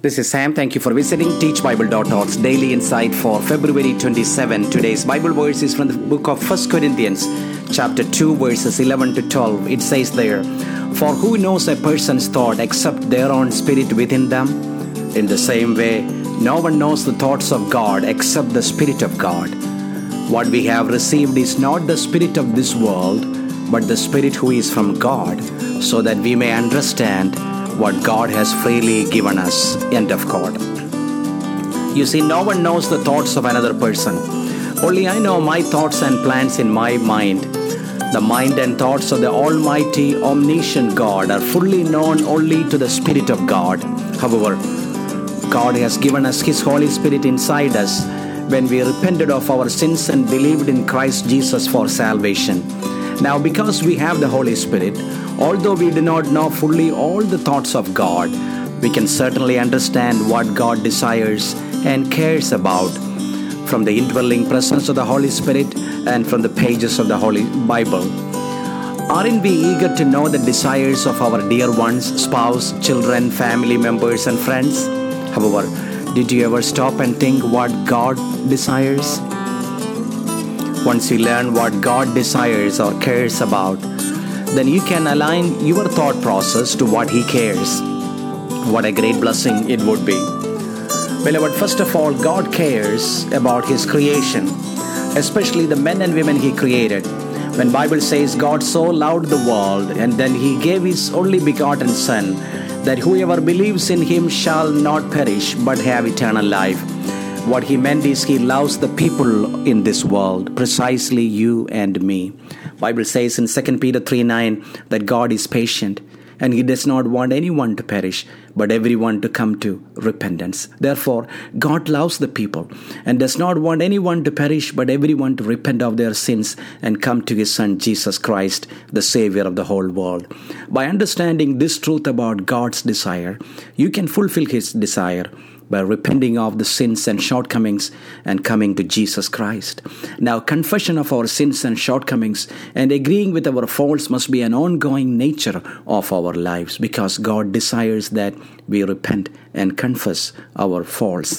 This is Sam. Thank you for visiting teachbible.org's daily insight for February 27. Today's Bible verse is from the book of 1 Corinthians, chapter 2, verses 11 to 12. It says there, "For who knows a person's thought except their own spirit within them? In the same way, no one knows the thoughts of God except the Spirit of God. What we have received is not the spirit of this world, but the Spirit who is from God, so that we may understand what God has freely given us." End of quote. You see, no one knows the thoughts of another person. Only I know my thoughts and plans in my mind. The mind and thoughts of the Almighty, omniscient God are fully known only to the Spirit of God. However, God has given us His Holy Spirit inside us when we repented of our sins and believed in Christ Jesus for salvation. Now, because we have the Holy Spirit, although we do not know fully all the thoughts of God, we can certainly understand what God desires and cares about from the indwelling presence of the Holy Spirit and from the pages of the Holy Bible. Aren't we eager to know the desires of our dear ones, spouse, children, family members, and friends? However, did you ever stop and think what God desires? Once you learn what God desires or cares about, then you can align your thought process to what He cares. What a great blessing it would be. Beloved, first of all, God cares about His creation, especially the men and women He created. When Bible says God so loved the world and then He gave His only begotten Son, that whoever believes in Him shall not perish but have eternal life. What He meant is He loves the people in this world, precisely you and me. Bible says in 2 Peter 3:9 that God is patient and He does not want anyone to perish, but everyone to come to repentance. Therefore, God loves the people and does not want anyone to perish, but everyone to repent of their sins and come to His Son, Jesus Christ, the Savior of the whole world. By understanding this truth about God's desire, you can fulfill His desire by repenting of the sins and shortcomings and coming to Jesus Christ. Now, confession of our sins and shortcomings and agreeing with our faults must be an ongoing nature of our lives, because God desires that we repent and confess our faults.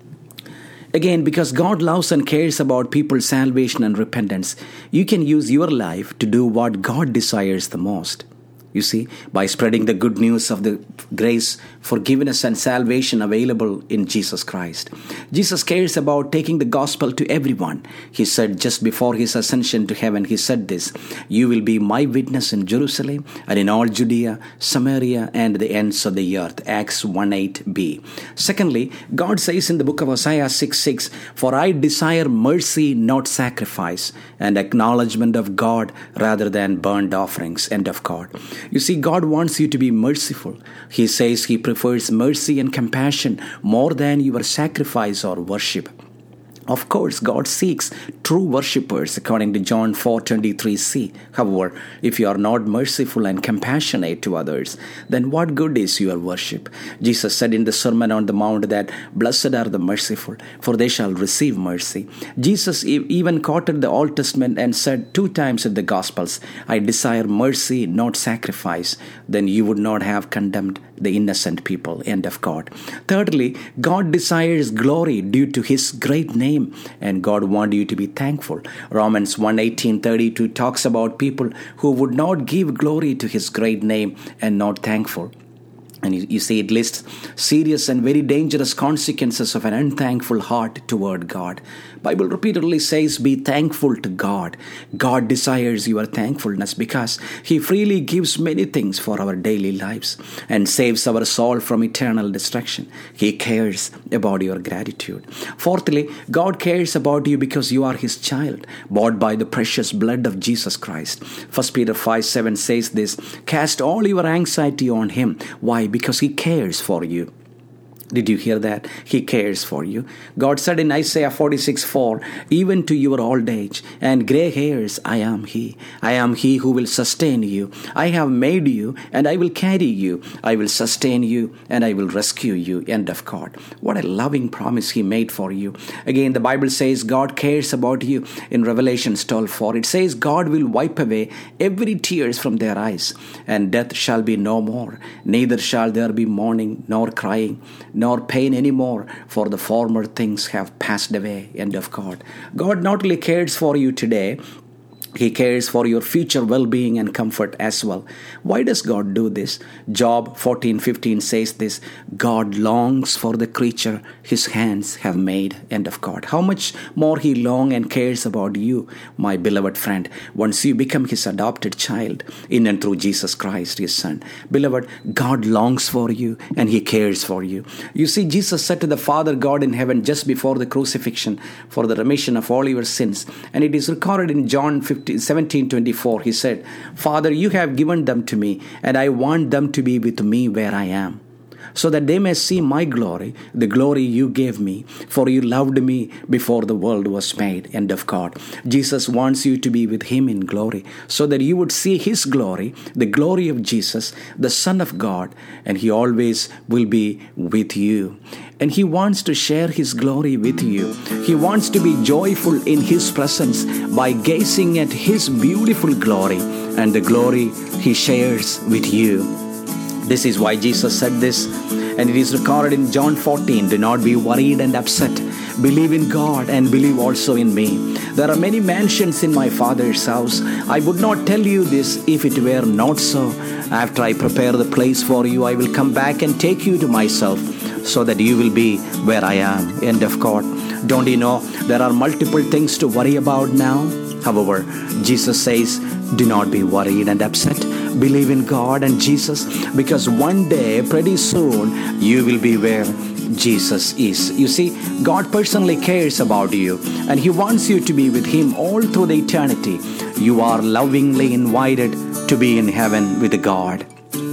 Again, because God loves and cares about people's salvation and repentance, you can use your life to do what God desires the most. You see, by spreading the good news of the grace, forgiveness, and salvation available in Jesus Christ. Jesus cares about taking the gospel to everyone. He said just before His ascension to heaven, He said this, "You will be my witness in Jerusalem and in all Judea, Samaria, and the ends of the earth." Acts 1:8b. Secondly, God says in the book of Isaiah 6:6, "For I desire mercy, not sacrifice, and acknowledgement of God rather than burnt offerings." End of God. You see, God wants you to be merciful. He says He prefers mercy and compassion more than your sacrifice or worship. Of course, God seeks true worshippers according to John 4:23c. However, if you are not merciful and compassionate to others, then what good is your worship? Jesus said in the Sermon on the Mount that blessed are the merciful, for they shall receive mercy. Jesus even quoted the Old Testament and said 2 times in the Gospels, "I desire mercy, not sacrifice." Then you would not have condemned the innocent people. End of God. Thirdly, God desires glory due to His great name, and God wants you to be thankful. Romans 1:18-32 talks about people who would not give glory to His great name and not thankful. And you see, it lists serious and very dangerous consequences of an unthankful heart toward God. Bible repeatedly says, be thankful to God. God desires your thankfulness because He freely gives many things for our daily lives and saves our soul from eternal destruction. He cares about your gratitude. Fourthly, God cares about you because you are His child, bought by the precious blood of Jesus Christ. 1 Peter 5:7 says this, "Cast all your anxiety on Him." Why? Because He cares for you. Did you hear that? He cares for you. God said in Isaiah 46:4, "Even to your old age and gray hairs, I am He. I am He who will sustain you. I have made you, and I will carry you. I will sustain you, and I will rescue you." End of God. What a loving promise He made for you. Again, the Bible says God cares about you in Revelation 12:4. It says God will wipe away every tears from their eyes, and death shall be no more. Neither shall there be mourning, nor crying, nor pain anymore, for the former things have passed away. End of God. God not only cares for you today, He cares for your future well-being and comfort as well. Why does God do this? Job 14:15 says this: God longs for the creature His hands have made. End of God. How much more He longs and cares about you, my beloved friend, once you become His adopted child in and through Jesus Christ, His Son. Beloved, God longs for you and He cares for you. You see, Jesus said to the Father God in heaven just before the crucifixion, for the remission of all your sins. And it is recorded in John 17:24, He said, Father, you have given them to me, and I want them to be with me where I am, so that they may see my glory, the glory you gave me, for you loved me before the world was made. End of God. Jesus wants you to be with Him in glory, so that you would see His glory, the glory of Jesus, the Son of God, and He always will be with you. And He wants to share His glory with you. He wants to be joyful in His presence by gazing at His beautiful glory and the glory He shares with you. This is why Jesus said this, and it is recorded in John 14, do not be worried and upset. Believe in God and believe also in me. There are many mansions in my Father's house. I would not tell you this if it were not so. After I prepare the place for you, I will come back and take you to myself, so that you will be where I am. End of God. Don't you know there are multiple things to worry about now? However, Jesus says, do not be worried and upset. Believe in God and Jesus, because one day, pretty soon, you will be where Jesus is. You see, God personally cares about you, and He wants you to be with Him all through the eternity. You are lovingly invited to be in heaven with God.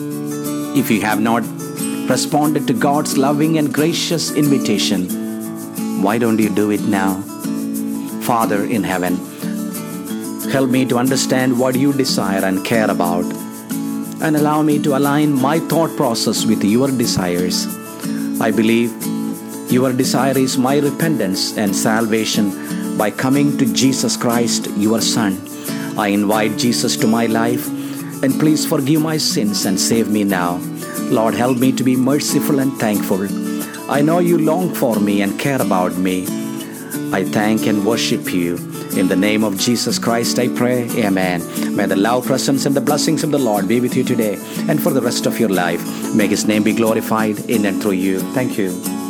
If you have not responded to God's loving and gracious invitation, why don't you do it now? Father in heaven, help me to understand what you desire and care about, and allow me to align my thought process with your desires. I believe your desire is my repentance and salvation by coming to Jesus Christ, your Son. I invite Jesus to my life, and please forgive my sins and save me now. Lord, help me to be merciful and thankful. I know you long for me and care about me. I thank and worship you. In the name of Jesus Christ, I pray. Amen. May the love, presence, and the blessings of the Lord be with you today and for the rest of your life. May His name be glorified in and through you. Thank you.